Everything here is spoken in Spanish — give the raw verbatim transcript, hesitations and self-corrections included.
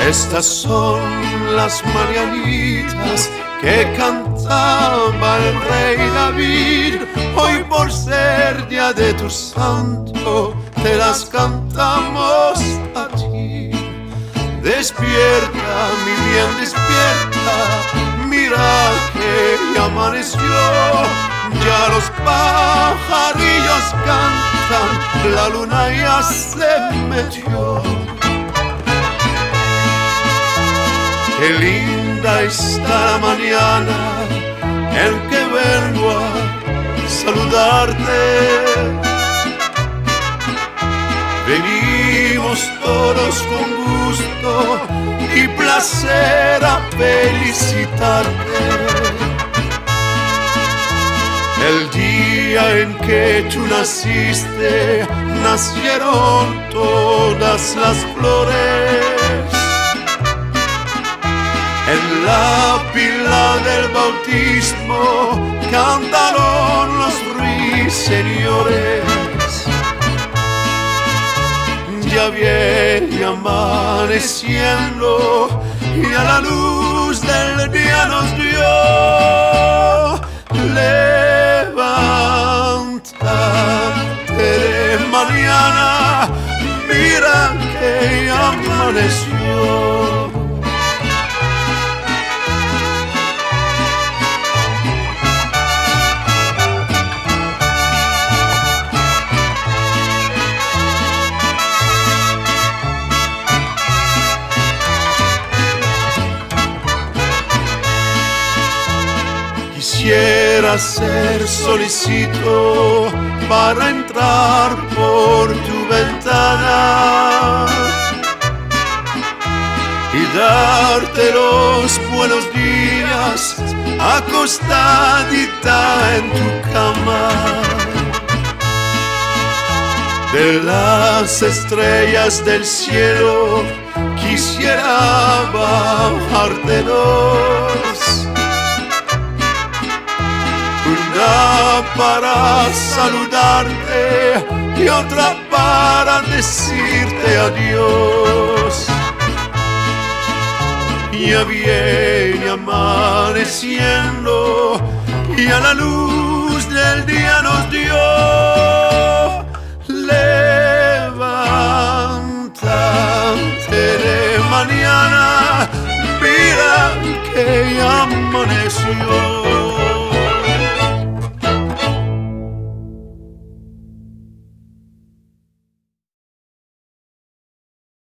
Estas son las mañanitas que cantaba el rey David. Hoy por ser día de tu santo te las cantamos a ti. Despierta, mi bien, despierta, mira que ya amaneció. Ya los pajarillos cantan, la luna ya se metió. Qué linda está la mañana en que vengo a saludarte. Venimos todos con gusto y placer a felicitarte. El día en que tú naciste, nacieron todas las flores. En la pila del bautismo cantaron los ruiseñores. Ya viene amaneciendo y a la luz del día nos dio. Levántate de mañana, mira que ya amaneció. Quisiera ser solicito para entrar por tu ventana y darte los buenos días acostadita en tu cama. De las estrellas del cielo quisiera bajarte dos. Una para saludarte y otra para decirte adiós. Ya viene amaneciendo y a la luz del día nos dio. Levántate de mañana, mira que ya amaneció.